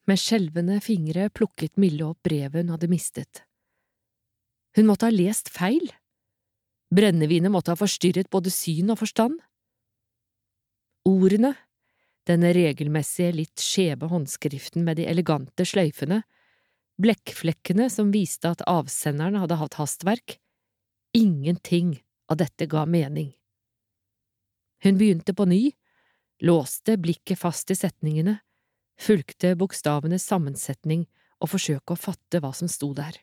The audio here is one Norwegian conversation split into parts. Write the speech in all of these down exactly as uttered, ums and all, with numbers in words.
Med skjelvende fingre plukket Mille opp brevet hun hadde mistet. Hun måtte ha lest feil. Brennevinet måtte ha forstyrret både syn og forstand. Ordene, denne regelmessige, litt skjeve håndskriften med de elegante sløyfene, blekkflekkene som viste at avsenderen hadde hatt hastverk, ingenting av dette ga mening. Hun begynte på ny, låste blikket fast i setningene, fulgte bokstavenes sammensetning og forsøkte å fatte hva som sto der.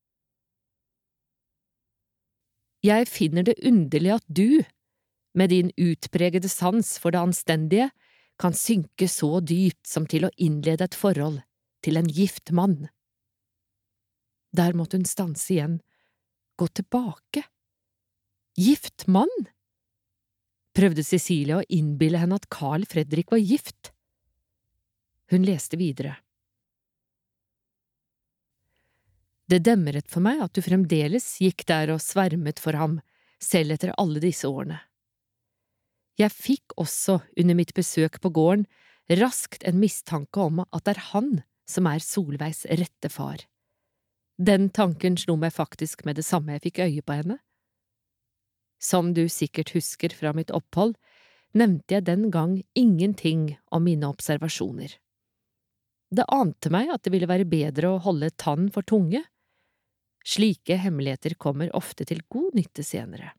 Jeg finner det underlig at du, med din utpregede sans for det anstendige, kan synke så dypt som til å innlede et forhold til en gift mann. Der måtte hun stanse igjen, gå tilbake. Gift mann? Prøvde Cecilie å innbille henne at Carl Fredrik var gift. Hun leste videre. Det demret for meg at du fremdeles gikk der og svermet for ham, selv etter alle disse årene. Jeg fikk også under mitt besøk på gården raskt en mistanke om at det er han som er Solveigs rette far. Den tanken slo meg faktisk med det samme jeg fikk øye på henne. Som du sikkert husker fra mitt opphold, nevnte jeg den gang ingenting om mine observasjoner. Det ante meg at det ville være bedre å holde tann for tunge. Slike hemmeligheter kommer ofte til god nytte senere.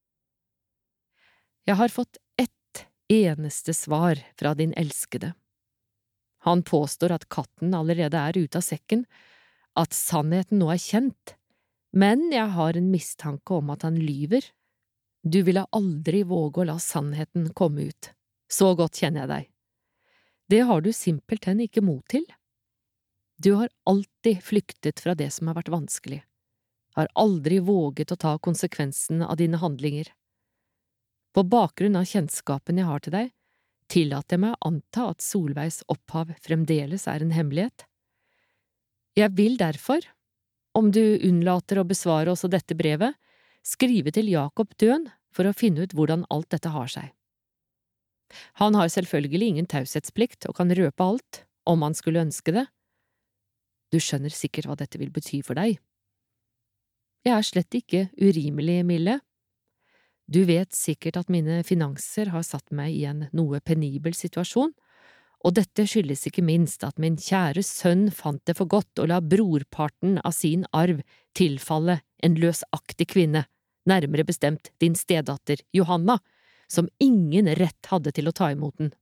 Jeg har fått ett eneste svar fra din elskede. Han påstår at katten allerede er ute av sekken, at sannheten nå er kjent, men jeg har en mistanke om at han lyver. Du ville aldri våge å la sannheten komme ut. Så godt kjenner jeg deg. Det har du simpelthen ikke mot til. Du har alltid flyktet fra det som har vært vanskelig, har aldri våget å ta konsekvensen av dine handlinger. På bakgrunn av kjennskapen jeg har til deg, tillater jeg meg å anta at Solveigs opphav fremdeles er en hemmelighet. Jeg vil derfor, om du unnlater å besvare også dette brevet, skrive til Jakob Døhn for å finne ut hvordan alt dette har seg. Han har selvfølgelig ingen taushetsplikt og kan røpe alt, om han skulle ønske det. Du skjønner sikkert hva dette vil bety for deg. Jeg er slett ikke urimelig, Mille. Du vet sikkert at mine finanser har satt meg i en noe penibel situasjon, og dette skyldes ikke minst at min kjære sønn fant det for godt å la brorparten av sin arv tilfalle en løsaktig kvinne, nærmere bestemt din stedatter Johanna, som ingen rett hadde til å ta imot den.